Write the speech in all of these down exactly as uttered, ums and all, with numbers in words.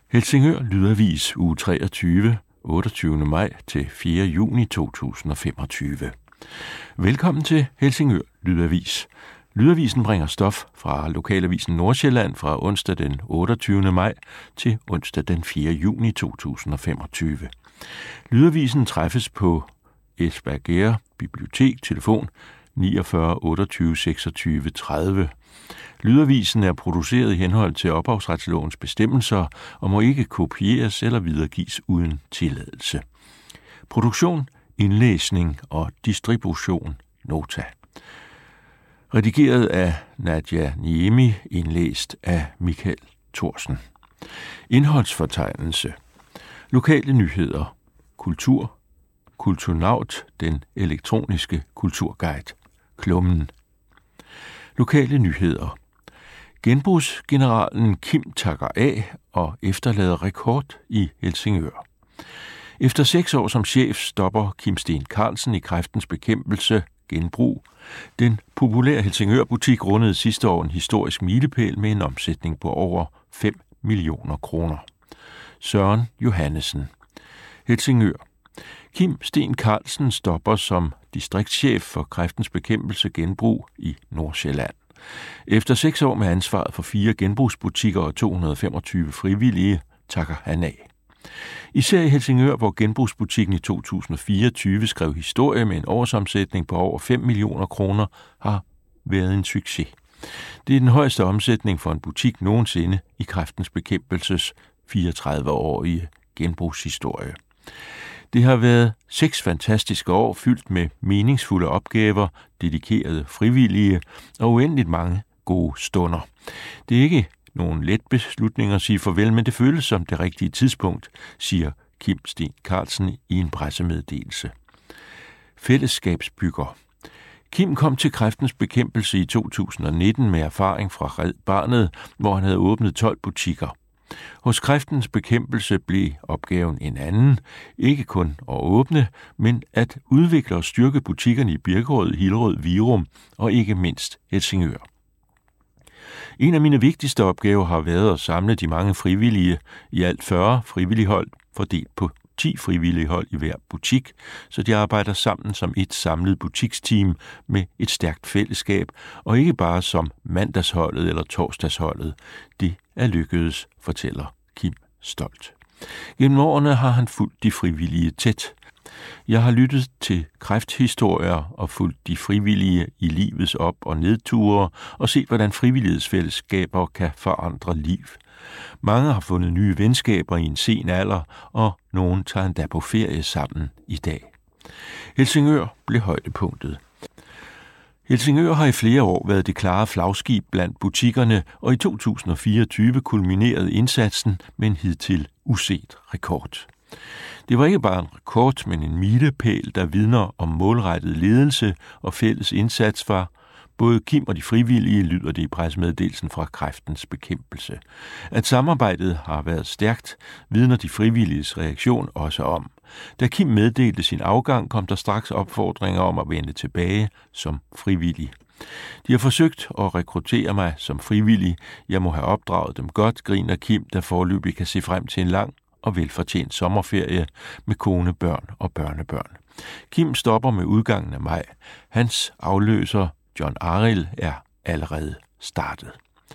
Helsingør Lydavis, uge treogtyve, otteogtyvende maj til fjerde juni to tusind og femogtyve. Velkommen til Helsingør Lydavis. Lydavisen bringer stof fra lokalavisen Nordsjælland fra onsdag den otteogtyvende maj til onsdag den fjerde juni to tusind og femogtyve. Lydavisen træffes på Espergærde Bibliotek, telefon niogfyrre otteogtyve seksogtyve tredive. Lydavisen er produceret i henhold til ophavsretslovens bestemmelser og må ikke kopieres eller videregives uden tilladelse. Produktion, indlæsning og distribution Nota. Redigeret af Nadia Niemi, indlæst af Michael Thorsen. Indholdsfortegnelse. Lokale nyheder. Kultur. Kulturnaut, den elektroniske kulturguide. Klummen. Lokale nyheder. Genbrugsgeneralen Kim takker af og efterlader rekord i Helsingør. Efter seks år som chef stopper Kim Steen Carlsen i Kræftens Bekæmpelse Genbrug. Den populære Helsingør-butik rundede sidste år en historisk milepæl med en omsætning på over fem millioner kroner. Søren Johannesen. Helsingør. Kim Steen Carlsen stopper som distriktschef for Kræftens Bekæmpelse Genbrug i Nordsjælland. Efter seks år med ansvaret for fire genbrugsbutikker og to hundrede og femogtyve frivillige, takker han af. Især i Helsingør, hvor genbrugsbutikken i to tusind og fireogtyve skrev historie med en årsomsætning på over fem millioner kroner, har været en succes. Det er den højeste omsætning for en butik nogensinde i Kræftens Bekæmpelses fireogtredive-årige genbrugshistorie. Det har været seks fantastiske år fyldt med meningsfulde opgaver, dedikerede frivillige og uendeligt mange gode stunder. Det er ikke nogen let beslutning at sige farvel, men det føles som det rigtige tidspunkt, siger Kim Steen Carlsen i en pressemeddelelse. Fællesskabsbygger. Kim kom til Kræftens Bekæmpelse i to tusind og nitten med erfaring fra Red Barnet, hvor han havde åbnet tolv butikker. Hos Kræftens Bekæmpelse blev opgaven en anden, ikke kun at åbne, men at udvikle og styrke butikkerne i Birkerød, Hillerød, Virum og ikke mindst Helsingør. En af mine vigtigste opgaver har været at samle de mange frivillige, i alt fyrre frivillige hold, fordelt på ti frivillige hold i hver butik, så de arbejder sammen som et samlet butiksteam med et stærkt fællesskab, og ikke bare som mandagsholdet eller torsdagsholdet. Det er lykkedes, fortæller Kim stolt. Gennem årene har han fulgt de frivillige tæt. Jeg har lyttet til kræfthistorier og fulgt de frivillige i livets op- og nedture og set, hvordan frivillighedsfællesskaber kan forandre liv. Mange har fundet nye venskaber i en sen alder, og nogen tager endda på ferie sammen i dag. Helsingør blev højdepunktet. Helsingør har i flere år været det klare flagskib blandt butikkerne, og i to tusind og fireogtyve kulminerede indsatsen med en hidtil uset rekord. Det var ikke bare en rekord, men en milepæl, der vidner om målrettet ledelse og fælles indsats fra både Kim og de frivillige, lyder det i pressemeddelelsen fra Kræftens Bekæmpelse. At samarbejdet har været stærkt, vidner de frivilliges reaktion også om. Da Kim meddelte sin afgang, kom der straks opfordringer om at vende tilbage som frivillig. De har forsøgt at rekruttere mig som frivillig. Jeg må have opdraget dem godt, griner Kim, der foreløbig kan se frem til en lang og velfortjent sommerferie med kone, børn og børnebørn. Kim stopper med udgangen af maj. Hans afløser, John Arild, er allerede startet.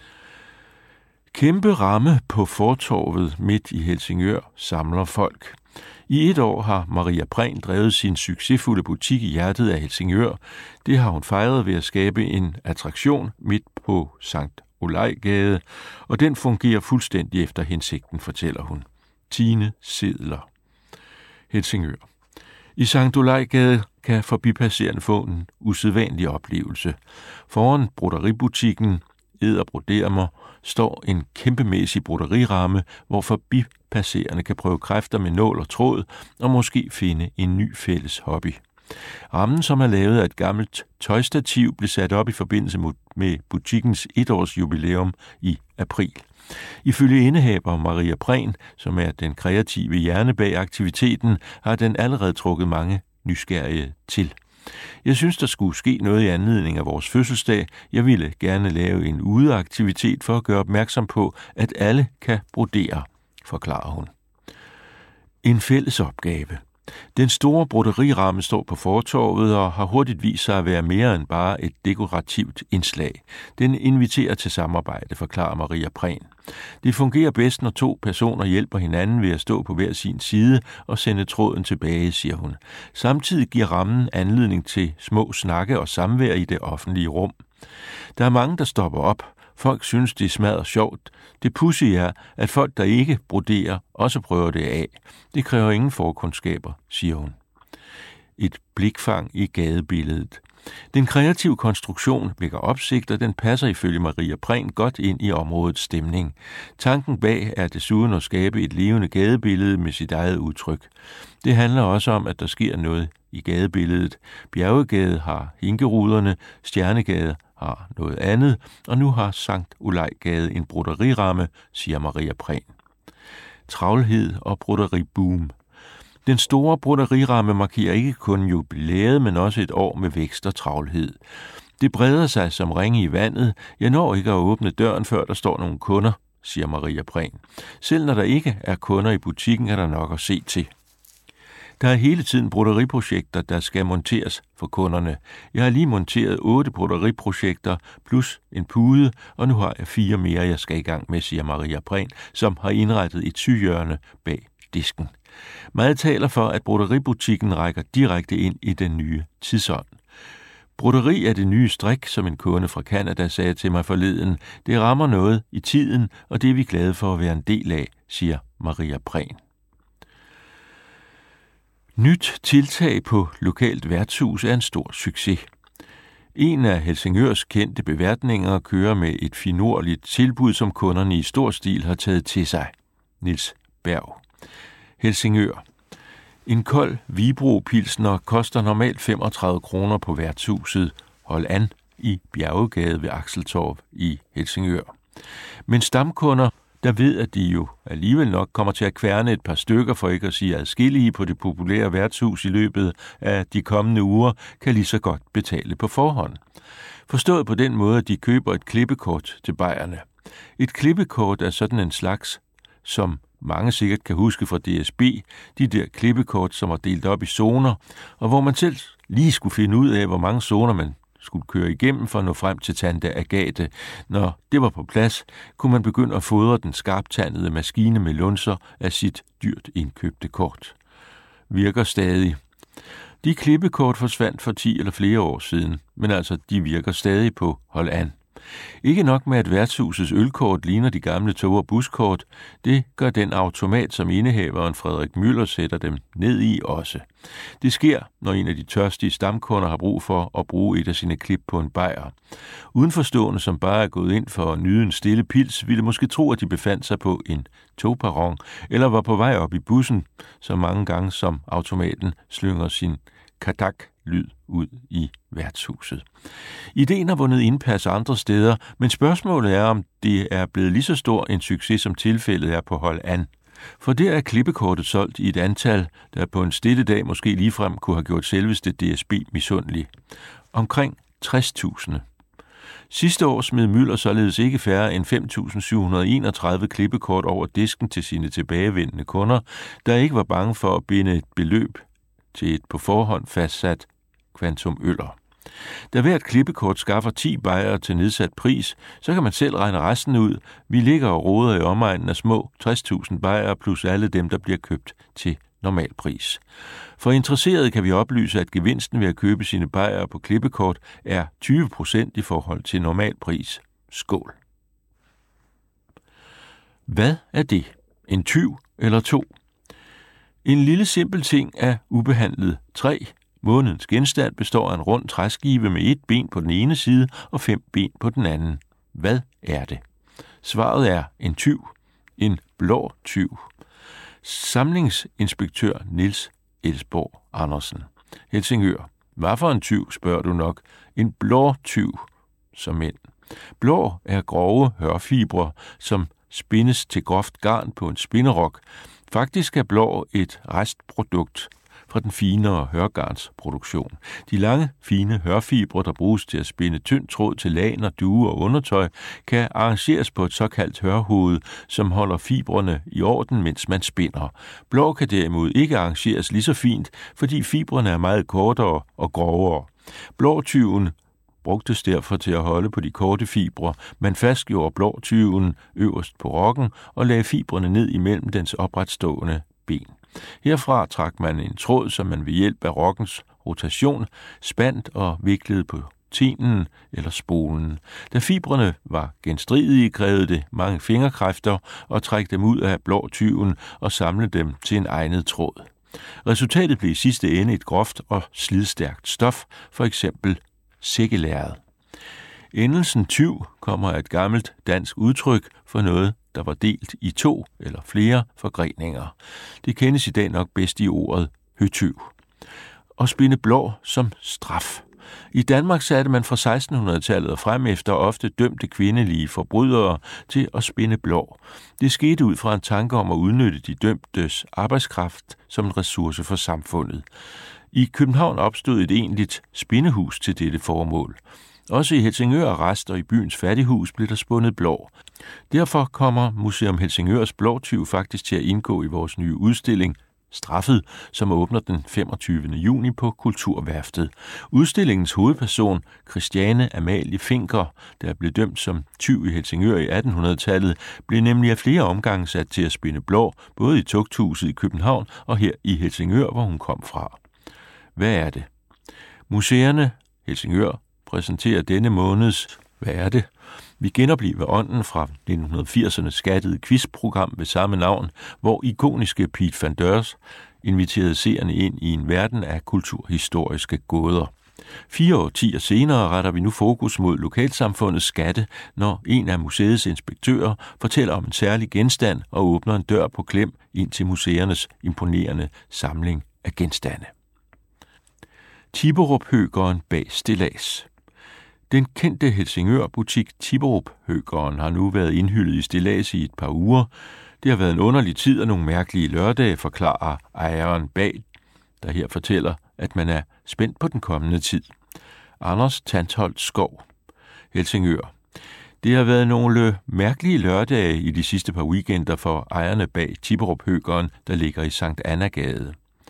Kæmpe ramme på fortorvet midt i Helsingør samler folk. I et år har Maria Prehn drevet sin succesfulde butik i hjertet af Helsingør. Det har hun fejret ved at skabe en attraktion midt på Sankt Olajgade, og den fungerer fuldstændig efter hensigten, fortæller hun. Tine Sedler. Helsingør. I Sankt Olajgade kan forbipasserende få en usædvanlig oplevelse. Foran brodeributikken Ed og Broder mig står en kæmpemæssig broderiramme, hvor forbipasserende kan prøve kræfter med nål og tråd og måske finde en ny fælles hobby. Rammen, som er lavet af et gammelt tøjstativ, blev sat op i forbindelse med butikkens etårs jubilæum i april. Ifølge indehaver Maria Prehn, som er den kreative hjerne bag aktiviteten, har den allerede trukket mange nysgerrige til. Jeg synes, der skulle ske noget i anledning af vores fødselsdag. Jeg ville gerne lave en udeaktivitet for at gøre opmærksom på, at alle kan brodere, forklarer hun. En fælles opgave. Den store broderieramme står på fortorvet og har hurtigt vist sig at være mere end bare et dekorativt indslag. Den inviterer til samarbejde, forklarer Maria Prehn. Det fungerer bedst, når to personer hjælper hinanden ved at stå på hver sin side og sende tråden tilbage, siger hun. Samtidig giver rammen anledning til små snakke og samvær i det offentlige rum. Der er mange, der stopper op. Folk synes, det er smadret sjovt. Det pudsige er, at folk, der ikke broderer, også prøver det af. Det kræver ingen forkundskaber, siger hun. Et blikfang i gadebilledet. Den kreative konstruktion vækker opsigt, og den passer ifølge Maria Prehn godt ind i områdets stemning. Tanken bag er desuden at skabe et levende gadebillede med sit eget udtryk. Det handler også om, at der sker noget i gadebilledet. Bjergegade har hinkeruderne, Stjernegade har noget andet, og nu har Sankt Ulejgade en broderiramme, siger Maria Prehn. Travlhed og broderiboom. Den store broderiramme markerer ikke kun jubilæet, men også et år med vækst og travlhed. Det breder sig som ringe i vandet. Jeg når ikke at åbne døren, før der står nogle kunder, siger Maria Prehn. Selv når der ikke er kunder i butikken, er der nok at se til. Der er hele tiden broderiprojekter, der skal monteres for kunderne. Jeg har lige monteret otte broderiprojekter plus en pude, og nu har jeg fire mere, jeg skal i gang med, siger Maria Prehn, som har indrettet et syhjørne bag disken. Meget taler for, at brodeributikken rækker direkte ind i den nye tidsånd. Broderi er det nye strik, som en kunde fra Canada sagde til mig forleden. Det rammer noget i tiden, og det er vi glade for at være en del af, siger Maria Prehn. Nyt tiltag på lokalt værtshus er en stor succes. En af Helsingørs kendte beværtninger kører med et finurligt tilbud, som kunderne i stor stil har taget til sig. Niels Berg. Helsingør. En kold Vibro-pilsner koster normalt femogtredive kroner på værtshuset Hold An i Bjergegade ved Akseltorv i Helsingør. Men stamkunder, der ved, at de jo alligevel nok kommer til at kværne et par stykker, for ikke at sige adskillige på det populære værtshus i løbet af de kommende uger, kan lige så godt betale på forhånd. Forstået på den måde, at de køber et klippekort til bajerne. Et klippekort er sådan en slags, som mange sikkert kan huske fra D S B, de der klippekort, som var delt op i zoner, og hvor man selv lige skulle finde ud af, hvor mange zoner man skulle køre igennem for at nå frem til tante Agathe. Når det var på plads, kunne man begynde at fodre den skarptandede maskine med lunser af sit dyrt indkøbte kort. Virker stadig. De klippekort forsvandt for ti eller flere år siden, men altså de virker stadig på Hold An. Ikke nok med, at værtshusets ølkort ligner de gamle tog- og buskort, det gør den automat, som indehaveren Frederik Møller sætter dem ned i også. Det sker, når en af de tørstige stamkunder har brug for at bruge et af sine klip på en bajer. Udenforstående, som bare er gået ind for at nyde en stille pils, ville måske tro, at de befandt sig på en togperron eller var på vej op i bussen, så mange gange som automaten slynger sin kadak lyd ud i værtshuset. Ideen har vundet indpas andre steder, men spørgsmålet er, om det er blevet lige så stor en succes, som tilfældet er på Hold An. For der er klippekortet solgt i et antal, der på en stille dag måske ligefrem kunne have gjort selveste D S B misundelig. Omkring tres tusind. Sidste år smed Møller således ikke færre end fem tusind syv hundrede og enogtredive klippekort over disken til sine tilbagevendende kunder, der ikke var bange for at binde et beløb til et på forhånd fastsat kvantum øller. Da hvert klippekort skaffer ti bajere til nedsat pris, så kan man selv regne resten ud. Vi ligger og roder i omegnen af små tres tusind bajere plus alle dem, der bliver købt til normalpris. For interesserede kan vi oplyse, at gevinsten ved at købe sine bajere på klippekort er tyve procent i forhold til normalpris. Skål! Hvad er det? En tyv eller to? En lille simpel ting er ubehandlet træ. Månedens genstand består af en rund træskive med et ben på den ene side og fem ben på den anden. Hvad er det? Svaret er en tyv. En blå tyv. Samlingsinspektør Niels Elsborg Andersen. Helsingør. Hvad for en tyv, spørger du nok? En blå tyv, som mænd. Blå er grove hørfibre, som spindes til groft garn på en spinderok. Faktisk er blå et restprodukt fra den finere hørgarnsproduktion. De lange, fine hørfibre, der bruges til at spinde tynd tråd til laner, due og undertøj, kan arrangeres på et såkaldt hørhoved, som holder fibrene i orden, mens man spinder. Blå kan derimod ikke arrangeres lige så fint, fordi fibrene er meget kortere og grovere. Blåtyven brugtes derfor til at holde på de korte fibre. Man fastgjorde blåtyven øverst på rokken og lagde fibrene ned imellem dens opretstående ben. Herfra trak man en tråd, som man ved hjælp af rokkens rotation spandt og viklede på tenen eller spolen. Da fibrene var genstridige, krævede det mange fingerkræfter at trække dem ud af blåtyven og samle dem til en egnet tråd. Resultatet blev i sidste ende et groft og slidstærkt stof, for eksempel sækkelærred. Endelsen tyv kommer af et gammelt dansk udtryk for noget, der var delt i to eller flere forgreninger. Det kendes i dag nok bedst i ordet høtyv. Og spinde blå som straf. I Danmark satte man fra sekstenhundredetallet og frem efter ofte dømte kvindelige forbrydere til at spinde blå. Det skete ud fra en tanke om at udnytte de dømtes arbejdskraft som en ressource for samfundet. I København opstod et egentligt spindehus til dette formål. Også i Helsingør Arrest og i byens fattighus blev der spundet blå. Derfor kommer Museum Helsingørs Blåtyv faktisk til at indgå i vores nye udstilling Straffet, som åbner den femogtyvende juni på Kulturværftet. Udstillingens hovedperson, Christiane Amalie Finker, der blev dømt som tyv i Helsingør i attenhundredetallet, blev nemlig af flere omgange sat til at spinde blå, både i Tugthuset i København og her i Helsingør, hvor hun kom fra. Hvad er det? Museerne Helsingør præsenterer denne måneds Hvad er det? Vi genopliver ånden fra nitten firsernes skattede quizprogram ved samme navn, hvor ikoniske Piet van Deurs inviterede seerne ind i en verden af kulturhistoriske gåder. Fire årtier senere retter vi nu fokus mod lokalsamfundets skatte, når en af museets inspektører fortæller om en særlig genstand og åbner en dør på klem ind til museernes imponerende samling af genstande. Tiberup-høgeren bag stillads. Den kendte Helsingør-butik Tiberup-høgeren har nu været indhyllet i stillads i et par uger. Det har været en underlig tid og nogle mærkelige lørdage, forklarer ejeren bag, der her fortæller, at man er spændt på den kommende tid. Anders Tantholdt Skov, Helsingør. Det har været nogle mærkelige lørdage i de sidste par weekender for ejerne bag Tiberup-høgeren, der ligger i Sankt Anna-gade.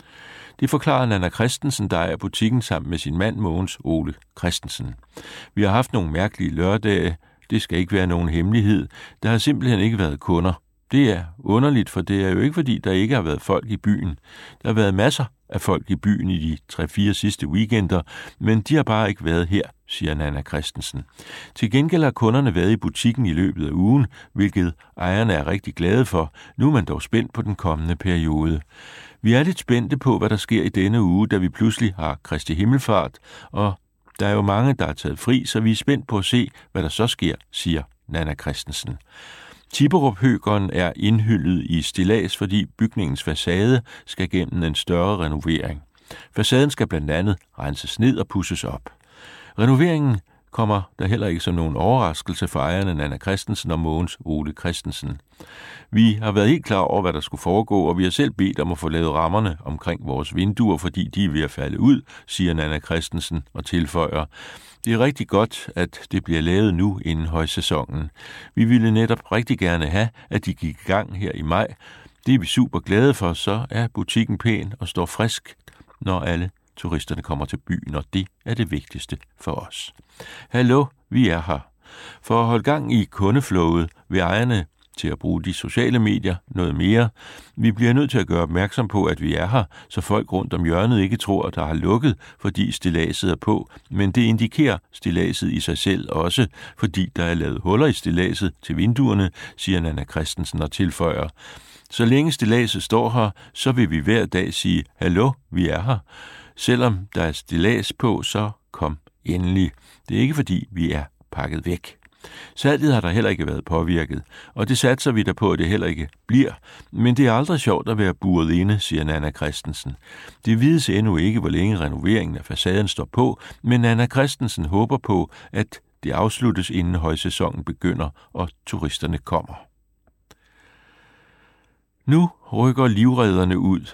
Det forklarer Nanna Christensen, der ejer butikken sammen med sin mand Mogens Ole Christensen. Vi har haft nogle mærkelige lørdage. Det skal ikke være nogen hemmelighed. Der har simpelthen ikke været kunder. Det er underligt, for det er jo ikke fordi, der ikke har været folk i byen. Der har været masser af folk i byen i de tre-fire sidste weekender, men de har bare ikke været her, siger Nanna Christensen. Til gengæld har kunderne været i butikken i løbet af ugen, hvilket ejerne er rigtig glade for. Nu er man dog spændt på den kommende periode. Vi er lidt spændte på, hvad der sker i denne uge, da vi pludselig har Kristi Himmelfart, og der er jo mange, der er taget fri, så vi er spændt på at se, hvad der så sker, siger Nanna Christensen. Tiberup-høgeren er indhyllet i stillads, fordi bygningens facade skal gennem en større renovering. Facaden skal blandt andet renses ned og pudses op. Renoveringen kommer der heller ikke som nogen overraskelse for ejerne Nanna Christensen og Mogens Ole Christensen. Vi har været helt klar over, hvad der skulle foregå, og vi har selv bedt om at få lavet rammerne omkring vores vinduer, fordi de er ved at falde ud, siger Nanna Christensen og tilføjer. Det er rigtig godt, at det bliver lavet nu inden højsæsonen. Vi ville netop rigtig gerne have, at de gik i gang her i maj. Det er vi super glade for, så er butikken pæn og står frisk, når alle turisterne kommer til byen, og det er det vigtigste for os. Hallo, vi er her. For at holde gang i kundeflowet vil ejerne til at bruge de sociale medier noget mere. Vi bliver nødt til at gøre opmærksom på, at vi er her, så folk rundt om hjørnet ikke tror, at der har lukket, fordi stilladset er på, men det indikerer stilladset i sig selv også, fordi der er lavet huller i stilladset til vinduerne, siger Nanna Christensen og tilføjer. Så længe stilladset står her, så vil vi hver dag sige, hallo, vi er her. Selvom der er stillads på, så kom endelig. Det er ikke fordi, vi er pakket væk. Salget har der heller ikke været påvirket, og det satser vi der på, at det heller ikke bliver. Men det er aldrig sjovt at være buret inde, siger Nanna Christensen. Det vides endnu ikke, hvor længe renoveringen af facaden står på, men Nanna Christensen håber på, at det afsluttes inden højsæsonen begynder, og turisterne kommer. Nu rykker livredderne ud.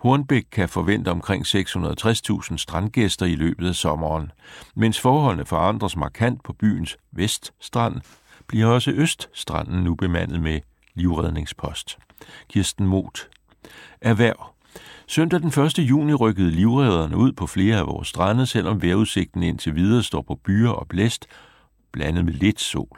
Hornbæk kan forvente omkring seks hundrede og tres tusind strandgæster i løbet af sommeren. Mens forholdene forandres markant på byens veststrand, bliver også Øststranden nu bemandet med livredningspost. Kirsten Moth. Erhverv. Søndag den første juni rykkede livredderne ud på flere af vores strande, selvom vejrudsigten indtil videre står på byer og blæst, blandet med lidt sol.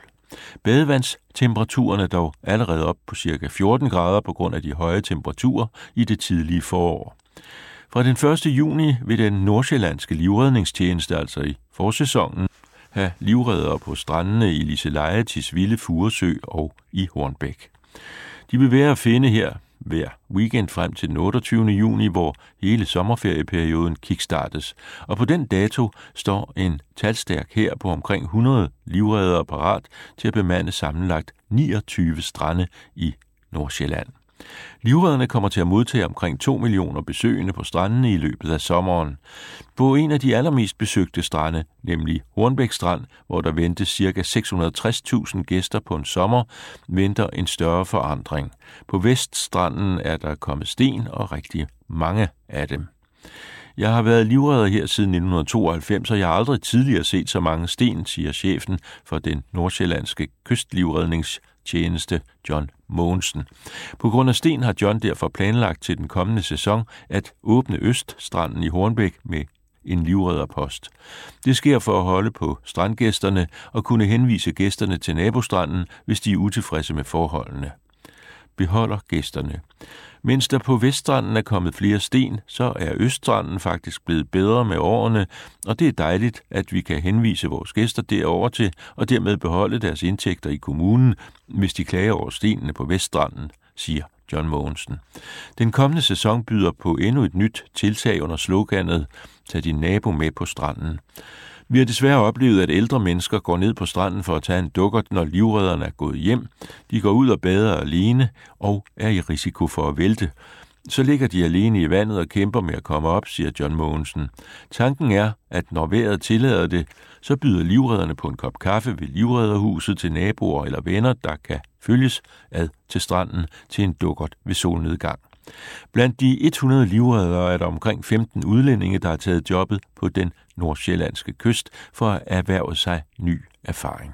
Badevandstemperaturen er dog allerede op på ca. fjorten grader på grund af de høje temperaturer i det tidlige forår. Fra den første juni vil den nordsjællandske livredningstjeneste, altså i forsæsonen, have livreddere på strandene i Liseleje, Tisvilde, Furesø og i Hornbæk. De vil være at finde her hver weekend frem til den otteogtyvende juni, hvor hele sommerferieperioden kickstartes. Og på den dato står en talstærk hær på omkring hundrede livreddere parat til at bemande sammenlagt niogtyve strande i Nordsjælland. Livredderne kommer til at modtage omkring to millioner besøgende på strandene i løbet af sommeren. På en af de allermest besøgte strande, nemlig Hornbæk Strand, hvor der ventes ca. seks hundrede og tres tusind gæster på en sommer, venter en større forandring. På Veststranden er der kommet sten og rigtig mange af dem. Jeg har været livredder her siden nitten tooghalvfems, og jeg har aldrig tidligere set så mange sten, siger chefen for den nordsjællandske kystlivredningstjeneste, John Mogensen. På grund af sten har John derfor planlagt til den kommende sæson at åbne Øststranden i Hornbæk med en livredderpost. Det sker for at holde på strandgæsterne og kunne henvise gæsterne til nabostranden, hvis de er utilfredse med forholdene. Beholder gæsterne. Mens der på Veststranden er kommet flere sten, så er Øststranden faktisk blevet bedre med årene, og det er dejligt, at vi kan henvise vores gæster derover til, og dermed beholde deres indtægter i kommunen, hvis de klager over stenene på Veststranden, siger John Mogensen. Den kommende sæson byder på endnu et nyt tiltag under sloganet "Tag din nabo med på stranden". Vi har desværre oplevet, at ældre mennesker går ned på stranden for at tage en dukkert, når livredderne er gået hjem. De går ud og bader alene og er i risiko for at vælte. Så ligger de alene i vandet og kæmper med at komme op, siger John Mogensen. Tanken er, at når vejret tillader det, så byder livredderne på en kop kaffe ved livredderhuset til naboer eller venner, der kan følges ad til stranden til en dukkert ved solnedgang. Blandt de hundrede livreddere er der omkring femten udlændinge, der har taget jobbet på den nordsjællandske kyst for at erhverve sig ny erfaring.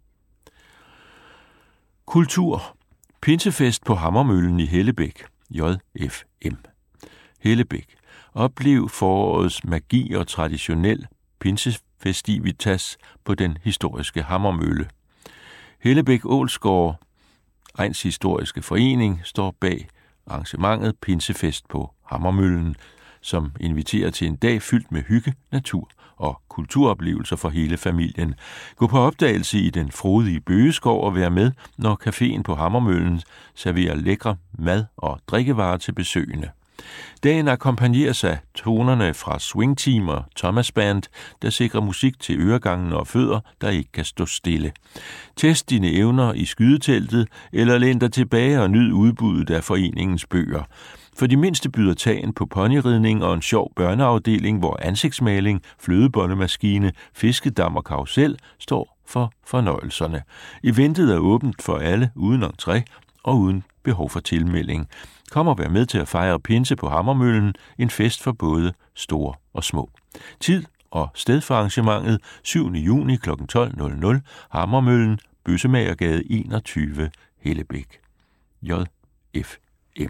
Kultur. Pinsefest på Hammermøllen i Hellebæk. J F M. Hellebæk. Oplev forårets magi og traditionel pinsefestivitas på den historiske Hammermølle. Hellebæk Ålsgård, Egns Historiske Forening, står bag arrangementet Pinsefest på Hammermøllen, som inviterer til en dag fyldt med hygge, natur og kulturoplevelser for hele familien. Gå på opdagelse i den frodige bøgeskov og vær med, når caféen på Hammermøllen serverer lækre mad og drikkevarer til besøgende. Dagen akkompagneres af tonerne fra Swing Team og Thomas Band, der sikrer musik til øregangen og fødder, der ikke kan stå stille. Test dine evner i skydeteltet, eller læn dig tilbage og nyd udbuddet af foreningens bøger. For de mindste byder tagen på ponyridning og en sjov børneafdeling, hvor ansigtsmaling, flødebollemaskine, fiskedam og karusel står for fornøjelserne. Eventet er åbent for alle uden entré og uden behov for tilmelding. Kom og vær med til at fejre pinse på Hammermøllen, en fest for både store og små. Tid og sted for arrangementet syvende juni kl. tolv, Hammermøllen, Bøssemagergade enogtyve, Hellebæk. J F M.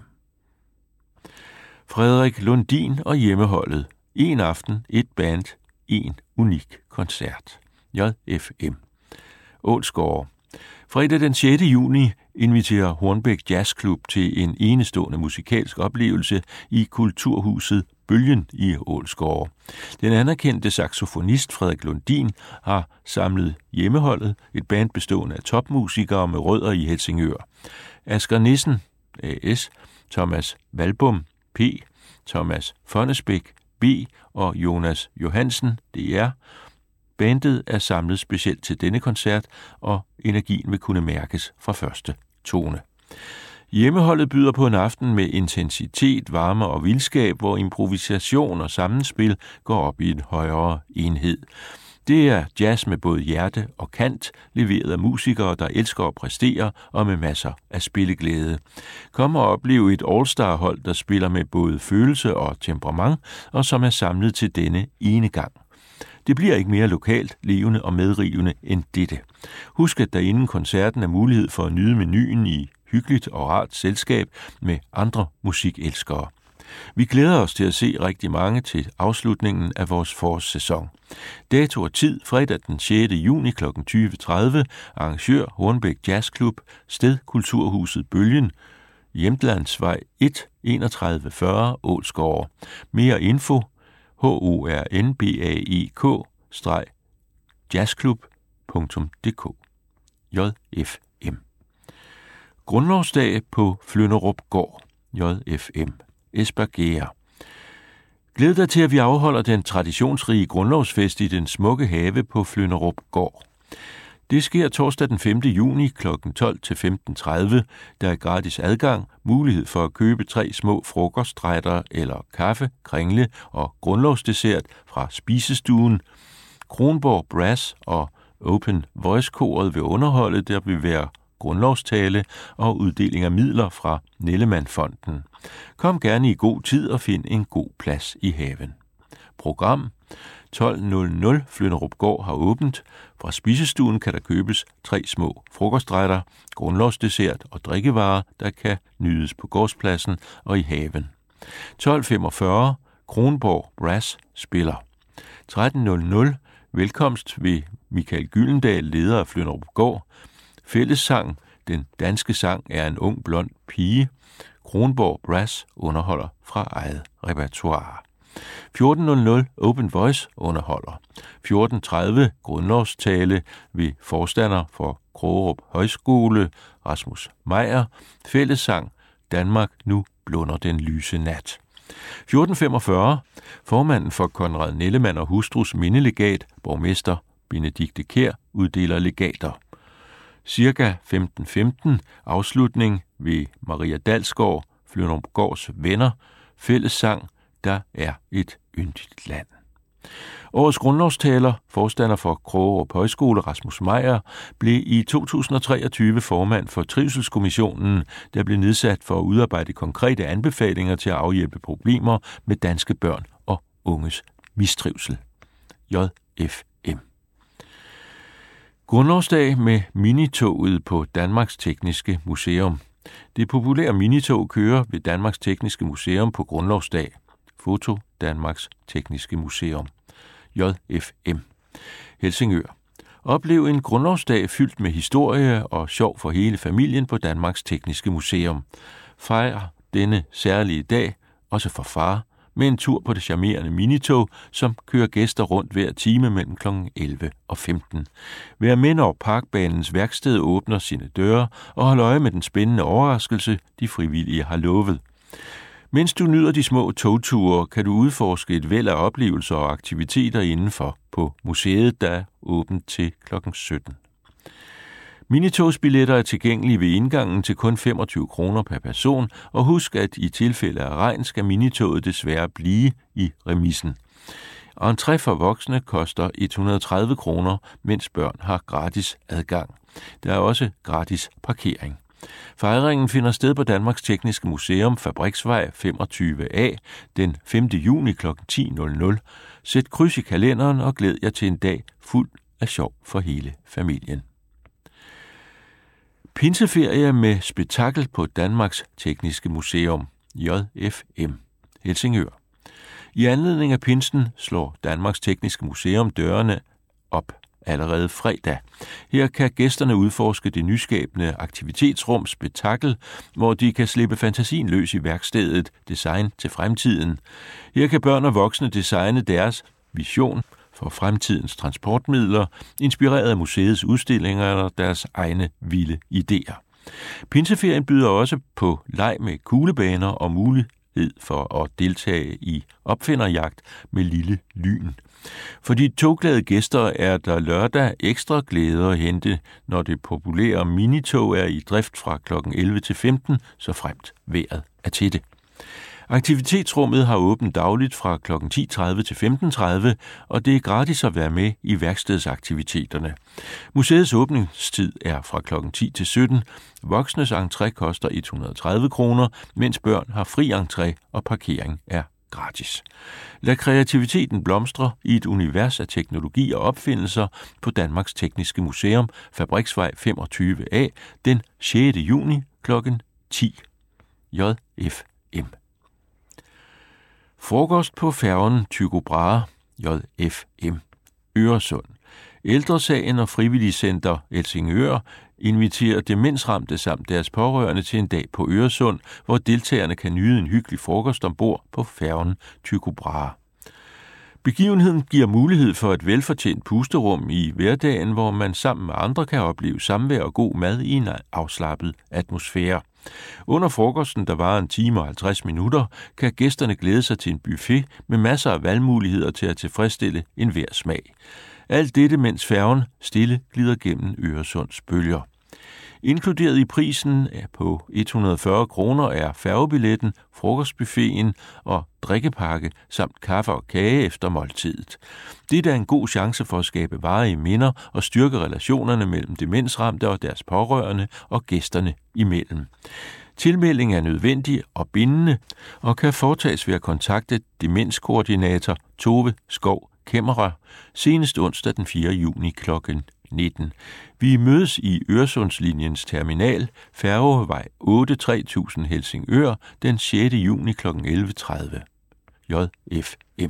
Frederik Lundin og hjemmeholdet. En aften, et band, en unik koncert. J F M. Ålsgård. Fredag den sjette juni inviterer Hornbæk Jazzklub til en enestående musikalsk oplevelse i Kulturhuset Bølgen i Ålsgård. Den anerkendte saxofonist Frederik Lundin har samlet hjemmeholdet, et band bestående af topmusikere med rødder i Helsingør. Asger Nissen, A S, Thomas Valbom, P, Thomas Fonnesbæk, B og Jonas Johansen, D R. Bandet er samlet specielt til denne koncert, og energien vil kunne mærkes fra første tone. Hjemmeholdet byder på en aften med intensitet, varme og vildskab, hvor improvisation og sammenspil går op i en højere enhed. Det er jazz med både hjerte og kant, leveret af musikere, der elsker at præstere og med masser af spilleglæde. Kom og opleve et all-star-hold, der spiller med både følelse og temperament, og som er samlet til denne ene gang. Det bliver ikke mere lokalt, levende og medrivende end dette. Husk, at der inden koncerten er mulighed for at nyde menuen i hyggeligt og rart selskab med andre musikelskere. Vi glæder os til at se rigtig mange til afslutningen af vores forårssæson. Dato og tid fredag den sjette juni kl. tyve tredive. Arrangør Hornbæk Jazzklub. Sted Kulturhuset Bølgen. Hjemlandsvej et enogtredive fyrre Ålsgårde. Mere info h o r n b a e k jazzklub punktum d k. J F M. Grundlovsdag på Flynderup Gård. J F M. Espergærde. Glæd dig til, at vi afholder den traditionsrige grundlovsfest i den smukke have på Flynderup Gård. Det sker torsdag den femte juni kl. tolv til femten tredive. Der er gratis adgang, mulighed for at købe tre små frokostretter eller kaffe, kringle og grundlovsdessert fra spisestuen. Kronborg Brass og Open Voice-koret vil underholde, der vil være grundlovstale og uddeling af midler fra Nellemann-fonden. Kom gerne i god tid og find en god plads i haven. Program tolv nul nul. Flynderup Gård har åbent. Fra spisestuen kan der købes tre små frokostretter, grundlovsdessert og drikkevarer, der kan nydes på gårdspladsen og i haven. tolv femogfyrre. Kronborg Brass spiller. tretten nul nul. Velkomst ved Michael Gyldendal, leder af Flynderup Gård. Fællessang. Den danske sang er en ung blond pige. Kronborg Brass underholder fra eget repertoire. fjorten nul nul. Open Voice underholder. fjorten tredive. Grundlovstale ved forstander for Krogerup Højskole, Rasmus Meyer. Fællessang. Danmark nu blunder den lyse nat. fjorten femogfyrre. Formanden for Konrad Nellemann og hustrus mindelegat, borgmester Benedikte Kjær, uddeler legater. Cirka femten femten. Afslutning ved Maria Dalsgaard, Flynderup Gårds venner. Fællessang. Der er et yndigt land. Årets grundlovstaler, forstander for Krogerup Højskole, Rasmus Meyer, blev i to tusind og treogtyve formand for Trivselskommissionen, der blev nedsat for at udarbejde konkrete anbefalinger til at afhjælpe problemer med danske børn og unges mistrivsel. J F M. Grundlovsdag med minitoget på Danmarks Tekniske Museum. Det populære minitog kører ved Danmarks Tekniske Museum på Grundlovsdag. Foto Danmarks Tekniske Museum. J F M. Helsingør. Oplev en grundlovsdag fyldt med historie og sjov for hele familien på Danmarks Tekniske Museum. Fejr denne særlige dag, også for far, med en tur på det charmerende minitog, som kører gæster rundt hver time mellem klokken elleve og femten. Vær med, når Parkbanens værksted åbner sine døre, og hold øje med den spændende overraskelse, de frivillige har lovet. Mens du nyder de små togture, kan du udforske et væld af oplevelser og aktiviteter indenfor på museet, der er åbent til klokken sytten. Minitogsbilletter er tilgængelige ved indgangen til kun femogtyve kroner per person, og husk, at i tilfælde af regn skal minitoget desværre blive i remissen. Entré for voksne koster et hundrede og tredive kroner, mens børn har gratis adgang. Der er også gratis parkering. Fejringen finder sted på Danmarks Tekniske Museum, Fabriksvej femogtyve A, den femte juni klokken ti nul nul. Sæt kryds i kalenderen og glæd jer til en dag fuld af sjov for hele familien. Pinseferie med spektakel på Danmarks Tekniske Museum. J F M. Helsingør. I anledning af pinsen slår Danmarks Tekniske Museum dørene op allerede fredag. Her kan gæsterne udforske det nyskabende aktivitetsrum Spektakel, hvor de kan slippe fantasien løs i værkstedet Design til fremtiden. Her kan børn og voksne designe deres vision for fremtidens transportmidler, inspireret af museets udstillinger eller deres egne vilde idéer. Pinseferien byder også på leg med kuglebaner og mulighed for at deltage i opfinderjagt med lille lyn. For de togglade gæster er der lørdag ekstra glæder at hente, når det populære minitog er i drift fra klokken elleve til femten, så fremt vejret er til det. Aktivitetsrummet har åbent dagligt fra klokken ti tredive til femten tredive, og det er gratis at være med i værkstedsaktiviteterne. Museets åbningstid er fra klokken ti til sytten. Voksnes entré koster et hundrede og tredive kroner, mens børn har fri entré og parkering er gratis. Lad kreativiteten blomstre i et univers af teknologi og opfindelser på Danmarks Tekniske Museum, Fabriksvej femogtyve A, den sjette juni klokken ti. J F M. Frokost på færgen Tycho Brahe, J F M. Øresund. Ældresagen og Frivilligcenter Helsingør inviterer demensramte samt deres pårørende til en dag på Øresund, hvor deltagerne kan nyde en hyggelig frokost ombord på færgen Tycho Brahe. Begivenheden giver mulighed for et velfortjent pusterum i hverdagen, hvor man sammen med andre kan opleve samvær og god mad i en afslappet atmosfære. Under frokosten, der varer en time og halvtreds minutter, kan gæsterne glæde sig til en buffet med masser af valgmuligheder til at tilfredsstille enhver smag. Alt dette, mens færgen stille glider gennem Øresunds bølger. Inkluderet i prisen på et hundrede og fyrre kroner er færgebilletten, frokostbuffeten og drikkepakke samt kaffe og kage efter måltidet. Det er en god chance for at skabe varige minder og styrke relationerne mellem demensramte og deres pårørende og gæsterne imellem. Tilmelding er nødvendig og bindende og kan foretages ved at kontakte demenskoordinator Tove Skov Kemmerer senest onsdag den fjerde juni klokken nitten. Vi mødes i Øresundslinjens terminal, Færgevej otte tre tusind Helsingør, den sjette juni klokken elleve tredive. J F M.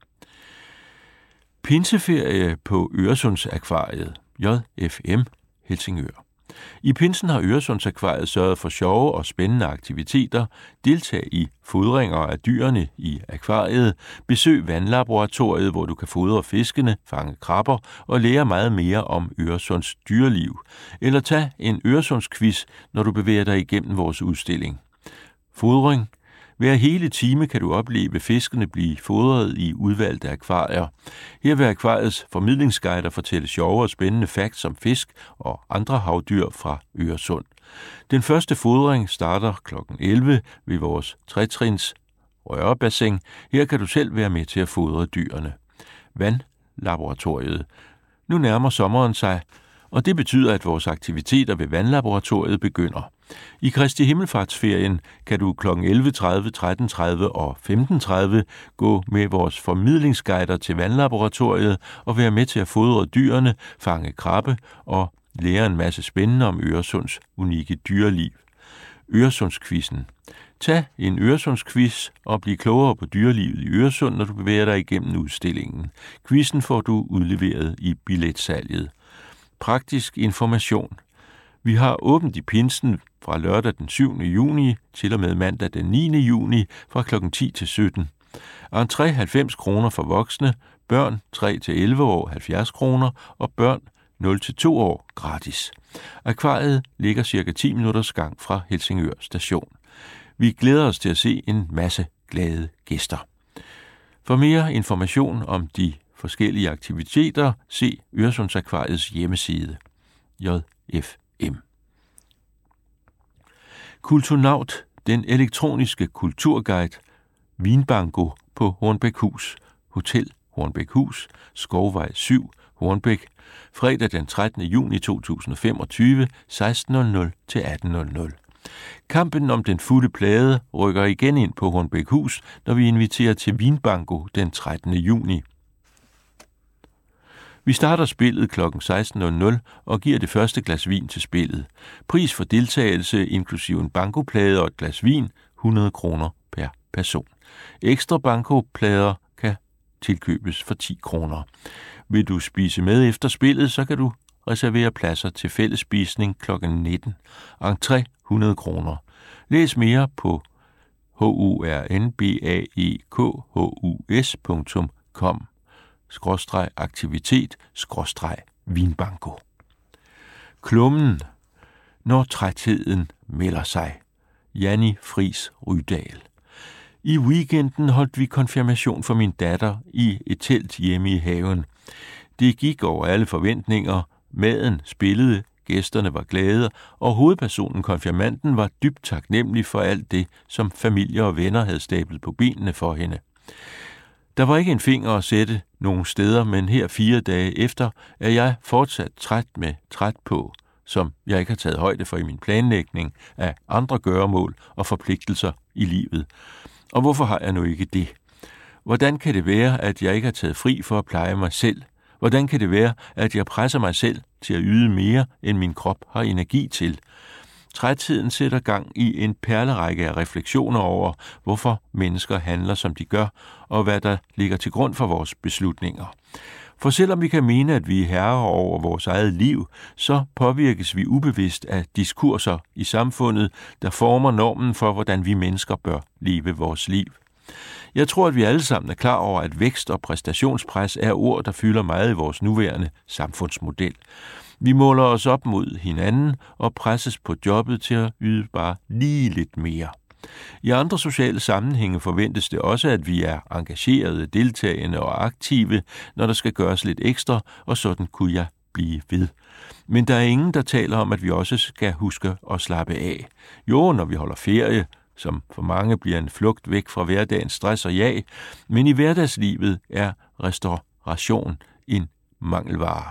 Pinseferie på Øresundsakvariet, J F M, Helsingør. I pinsen har Øresundsakvariet sørget for sjove og spændende aktiviteter, deltag i fodringer af dyrene i akvariet, besøg vandlaboratoriet, hvor du kan fodre fiskene, fange krabber og lære meget mere om Øresunds dyreliv, eller tag en Øresundsquiz, når du bevæger dig igennem vores udstilling. Fodring. Hver hele time kan du opleve fiskene blive fodret i udvalgte akvarier. Her vil akvariets formidlingsguider fortælle sjove og spændende facts om fisk og andre havdyr fra Øresund. Den første fodring starter klokken elleve ved vores tretrins rørebassin. Her kan du selv være med til at fodre dyrene. Vandlaboratoriet. Nu nærmer sommeren sig, og det betyder, at vores aktiviteter ved vandlaboratoriet begynder. I Kristi Himmelfartsferien kan du klokken elleve tredive, tretten tredive og femten tredive gå med vores formidlingsguider til vandlaboratoriet og være med til at fodre dyrene, fange krabbe og lære en masse spændende om Øresunds unikke dyreliv. Øresundsquizzen. Tag en Øresundsquiz og bliv klogere på dyrelivet i Øresund, når du bevæger dig igennem udstillingen. Quizzen får du udleveret i billetsalget. Praktisk information. Vi har åbent i pinsen fra lørdag den syvende juni til og med mandag den niende juni fra klokken ti til sytten. Entré halvfems kroner for voksne, børn tre til elleve år halvfjerds kroner og børn nul til to år gratis. Akvariet ligger cirka ti minutters gang fra Helsingør station. Vi glæder os til at se en masse glade gæster. For mere information om de forskellige aktiviteter, se Øresundsakvariets hjemmeside. J F M. Kulturnaut, den elektroniske kulturguide, Vinbango på Hornbækhus, Hotel Hornbækhus, Skovvej syv, Hornbæk, fredag den trettende juni to tusind og femogtyve, seksten til atten. Kampen om den fulde plade rykker igen ind på Hornbækhus, når vi inviterer til Vinbango den trettende juni. Vi starter spillet klokken seksten og giver det første glas vin til spillet. Pris for deltagelse inklusive en bankoplade og et glas vin, hundrede kroner per person. Ekstra bankoplader kan tilkøbes for ti kroner. Vil du spise med efter spillet, så kan du reservere pladser til fællesspisning klokken nitten. Entré hundrede kroner. Læs mere på hornbaekhus punktum com skråstreg aktivitet skråstreg vinbanko. Klummen, når trætheden melder sig. Janni Friis Rydahl. I weekenden holdt vi konfirmation for min datter i et telt hjemme i haven. Det gik over alle forventninger. Maden spillede, gæsterne var glade, og hovedpersonen, konfirmanden, var dybt taknemmelig for alt det, som familie og venner havde stablet på benene for hende. Der var ikke en finger at sætte nogen steder, men her fire dage efter er jeg fortsat træt med træt på, som jeg ikke har taget højde for i min planlægning af andre gøremål og forpligtelser i livet. Og hvorfor har jeg nu ikke det? Hvordan kan det være, at jeg ikke har taget fri for at pleje mig selv? Hvordan kan det være, at jeg presser mig selv til at yde mere, end min krop har energi til? Trætheden sætter gang i en perlerække af refleksioner over, hvorfor mennesker handler, som de gør, og hvad der ligger til grund for vores beslutninger. For selvom vi kan mene, at vi er herrer over vores eget liv, så påvirkes vi ubevidst af diskurser i samfundet, der former normen for, hvordan vi mennesker bør leve vores liv. Jeg tror, at vi alle sammen er klar over, at vækst og præstationspres er ord, der fylder meget i vores nuværende samfundsmodel. Vi måler os op mod hinanden og presses på jobbet til at yde bare lige lidt mere. I andre sociale sammenhænge forventes det også, at vi er engagerede, deltagende og aktive, når der skal gøres lidt ekstra, og sådan kunne jeg blive ved. Men der er ingen, der taler om, at vi også skal huske at slappe af. Jo, når vi holder ferie, som for mange bliver en flugt væk fra hverdagens stress og jag, men i hverdagslivet er restauration en mangelvare.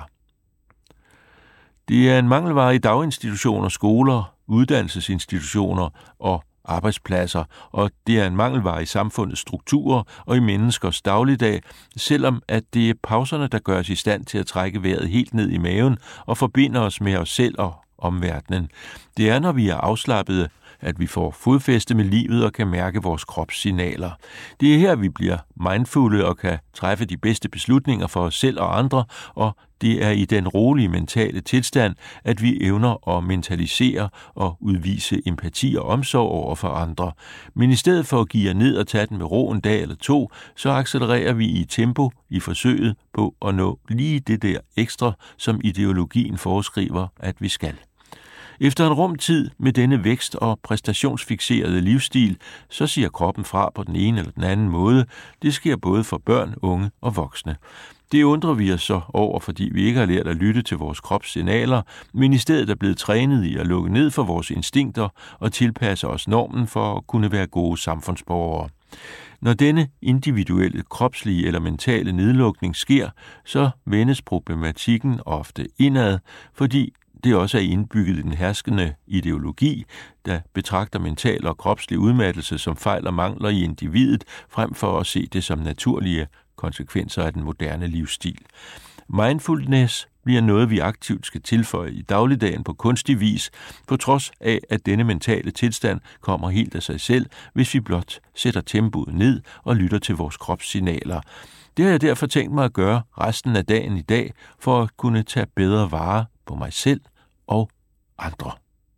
Det er en mangelvare i daginstitutioner, skoler, uddannelsesinstitutioner og arbejdspladser, og det er en mangelvare i samfundets strukturer og i menneskers dagligdag, selvom at det er pauserne, der gør os i stand til at trække vejret helt ned i maven og forbinder os med os selv og omverdenen. Det er, når vi er afslappede, at vi får fodfæste med livet og kan mærke vores kropssignaler. Det er her, vi bliver mindfulde og kan træffe de bedste beslutninger for os selv og andre, og det er i den rolige mentale tilstand, at vi evner at mentalisere og udvise empati og omsorg over for andre. Men i stedet for at give jer ned og tage den med ro en dag eller to, så accelererer vi i tempo i forsøget på at nå lige det der ekstra, som ideologien foreskriver, at vi skal. Efter en rum tid med denne vækst- og præstationsfixerede livsstil, så siger kroppen fra på den ene eller den anden måde. Det sker både for børn, unge og voksne. Det undrer vi os så over, fordi vi ikke har lært at lytte til vores kropssignaler, men i stedet er blevet trænet i at lukke ned for vores instinkter og tilpasse os normen for at kunne være gode samfundsborgere. Når denne individuelle, kropslige eller mentale nedlukning sker, så vendes problematikken ofte indad, fordi det også er indbygget i den herskende ideologi, der betragter mental og kropslig udmattelse som fejl og mangler i individet, frem for at se det som naturlige konsekvenser af den moderne livsstil. Mindfulness bliver noget, vi aktivt skal tilføje i dagligdagen på kunstig vis, på trods af, at denne mentale tilstand kommer helt af sig selv, hvis vi blot sætter tempoet ned og lytter til vores kropssignaler. Det har jeg derfor tænkt mig at gøre resten af dagen i dag, for at kunne tage bedre vare på mig selv og andre.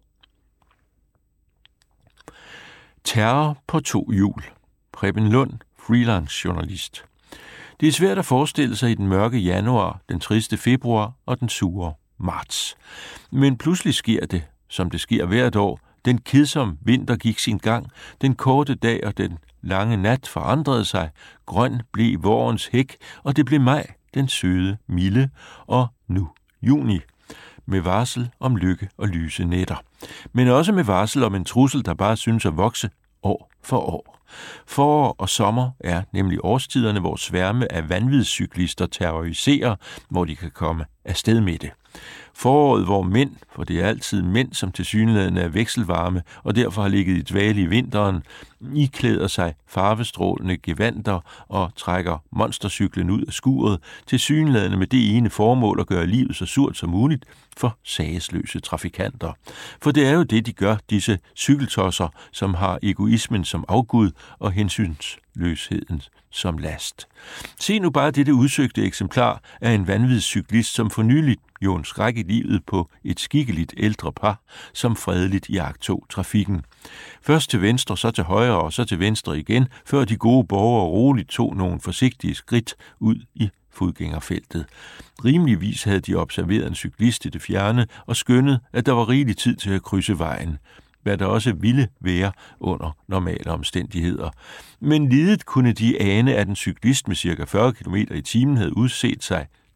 Terror på to hjul. Preben Lund, freelance journalist. Det er svært at forestille sig i den mørke januar, den triste februar og den sure marts. Men pludselig sker det, som det sker hvert år. Den kedsomme vinter gik sin gang, den korte dag og den lange nat forandrede sig. Grøn blev vårens hæk, og det blev maj, den søde, milde, og nu juni. Med varsel om lykke og lyse nætter. Men også med varsel om en trussel, der bare synes at vokse år for år. Forår og sommer er nemlig årstiderne, hvor sværme af vanvidscyklister terroriserer, hvor de kan komme afsted med det. Foråret, hvor mænd, for det er altid mænd, som tilsyneladende er vekselvarme og derfor har ligget i dvale i vinteren, iklæder sig farvestrålende gevanter og trækker monstercyklen ud af skuret, tilsyneladende med det ene formål at gøre livet så surt som muligt for sagesløse trafikanter. For det er jo det, de gør, disse cykeltosser, som har egoismen som afgud og hensynsløsheden som last. Se nu bare dette udsøgte eksemplar af en vanvidscyklist, som for nyligt jo en skræk i livet på et skikkeligt ældre par, som fredeligt iagttog trafikken. Først til venstre, så til højre og så til venstre igen, før de gode borgere roligt tog nogle forsigtige skridt ud i fodgængerfeltet. Rimeligvis havde de observeret en cyklist i det fjerne og skønnet, at der var rigelig tid til at krydse vejen, hvad der også ville være under normale omstændigheder. Men lidet kunne de ane, at en cyklist med cirka fyrre kilometer i timen havde udset sig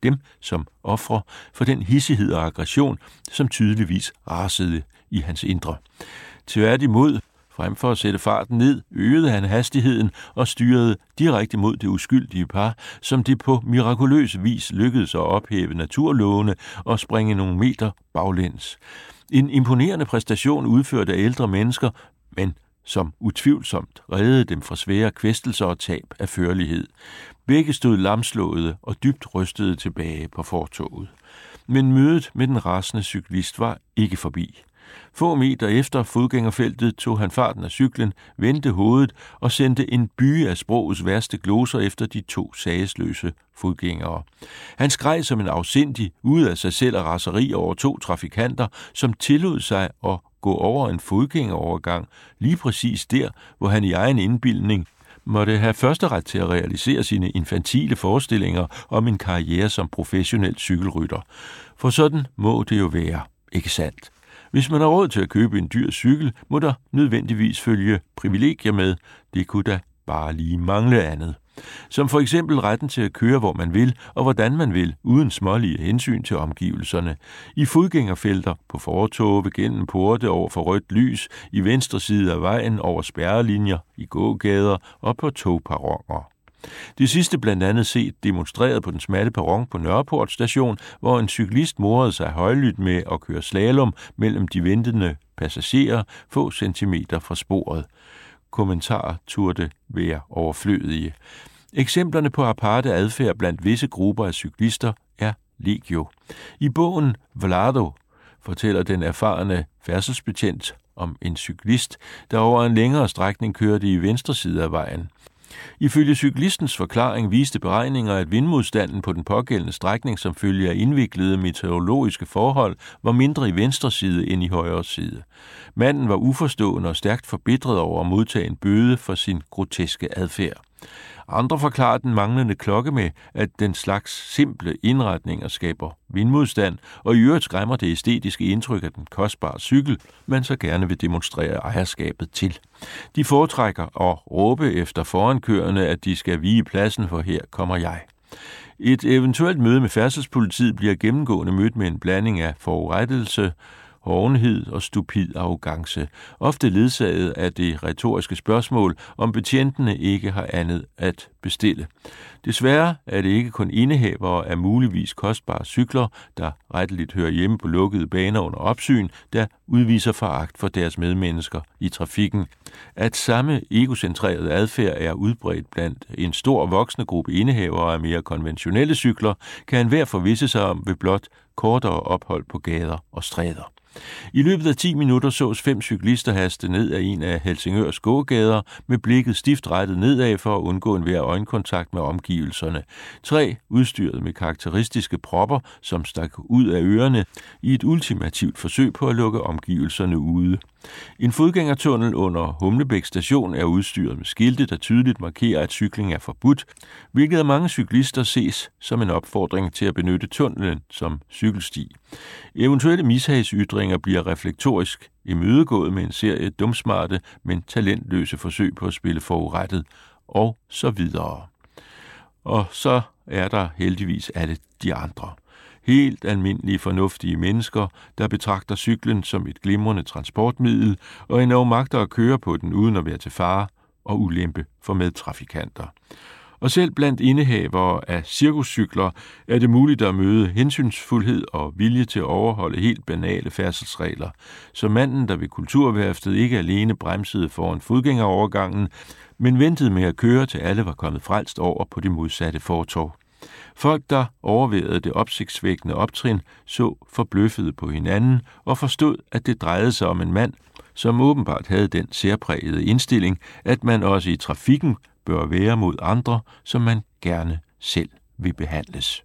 dem som ofre for den hissighed og aggression, som tydeligvis rasede i hans indre. Tværtimod, frem for at sætte farten ned, øgede han hastigheden og styrede direkte mod det uskyldige par, som det på mirakuløs vis lykkedes at ophæve naturlovene og springe nogle meter baglæns. En imponerende præstation udført af ældre mennesker, men som utvivlsomt reddede dem fra svære kvæstelser og tab af førlighed. Begge stod lamslåede og dybt rystede tilbage på fortovet. Men mødet med den rasende cyklist var ikke forbi. Få meter efter fodgængerfeltet tog han farten af cyklen, vendte hovedet og sendte en byge af sprogets værste gloser efter de to sagesløse fodgængere. Han skreg som en afsindig, ud af sig selv af raseri over to trafikanter, som tillod sig at gå over en fodgængerovergang, lige præcis der, hvor han i egen indbildning måtte have førsteret til at realisere sine infantile forestillinger om en karriere som professionel cykelrytter. For sådan må det jo være, ikke sandt? Hvis man har råd til at købe en dyr cykel, må der nødvendigvis følge privilegier med. Det kunne da bare lige mangle andet. Som for eksempel retten til at køre, hvor man vil og hvordan man vil, uden smålige hensyn til omgivelserne. I fodgængerfelter, på fortove, gennem porte over for rødt lys, i venstre side af vejen, over spærrelinjer, i gågader og på togperroner. Det sidste blandt andet set demonstreret på den smalle perron på Nørreport station, hvor en cyklist morede sig højlydt med at køre slalom mellem de ventende passagerer få centimeter fra sporet. Kommentarer turde være overflødige. Eksemplerne på aparte adfærd blandt visse grupper af cyklister er legio. I bogen Vlado fortæller den erfarne færdselsbetjent om en cyklist, der over en længere strækning kørte i venstre side af vejen. Ifølge cyklistens forklaring viste beregninger, at vindmodstanden på den pågældende strækning som følge af indviklede meteorologiske forhold var mindre i venstre side end i højre side. Manden var uforstående og stærkt forbitret over at modtage en bøde for sin groteske adfærd. Andre forklarer den manglende klokke med, at den slags simple indretninger skaber vindmodstand, og i øvrigt skræmmer det æstetiske indtryk af den kostbare cykel, man så gerne vil demonstrere ejerskabet til. De foretrækker at råbe efter forankørende, at de skal vige pladsen, for her kommer jeg. Et eventuelt møde med færdselspolitiet bliver gennemgående mødt med en blanding af forurettelse, hovenhed og stupid arrogance, ofte ledsaget af det retoriske spørgsmål, om betjentene ikke har andet at bestille. Desværre er det ikke kun indehavere af muligvis kostbare cykler, der retteligt hører hjemme på lukkede baner under opsyn, der udviser foragt for deres medmennesker i trafikken. At samme egocentrerede adfærd er udbredt blandt en stor voksende gruppe indehavere af mere konventionelle cykler, kan enhver forvisse sig om ved blot kortere ophold på gader og stræder. I løbet af ti minutter sås fem cyklister haste ned af en af Helsingørs gågader med blikket stift rettet nedad for at undgå enhver øjenkontakt med omgivelserne. Tre udstyret med karakteristiske propper, som stak ud af ørerne i et ultimativt forsøg på at lukke omgivelserne ude. En fodgængertunnel under Humlebæk station er udstyret med skilte, der tydeligt markerer, at cykling er forbudt, hvilket af mange cyklister ses som en opfordring til at benytte tunnelen som cykelsti. Eventuelle mishagsytringer bliver reflektorisk imødegået med en serie dumsmarte, men talentløse forsøg på at spille forurettet, og så videre. Og så er der heldigvis alle de andre. Helt almindelige, fornuftige mennesker, der betragter cyklen som et glimrende transportmiddel, og endnu magter at køre på den uden at være til fare og ulempe for medtrafikanter. Og selv blandt indehavere af cirkuscykler er det muligt at møde hensynsfuldhed og vilje til at overholde helt banale færdselsregler. Så manden, der ved Kulturværftet ikke alene bremsede foran fodgængerovergangen, men ventede med at køre til alle var kommet frelst over på det modsatte fortov. Folk, der overværede det opsigtsvækkende optrin, så forbløffede på hinanden og forstod, at det drejede sig om en mand, som åbenbart havde den særprægede indstilling, at man også i trafikken bør være mod andre, som man gerne selv vil behandles.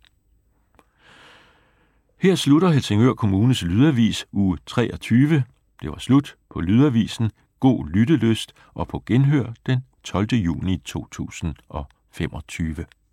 Her slutter Helsingør Kommunes Lydavis uge treogtyve. Det var slut på Lydavisen. God lyttelyst og på genhør den tolvte juni to tusind og femogtyve.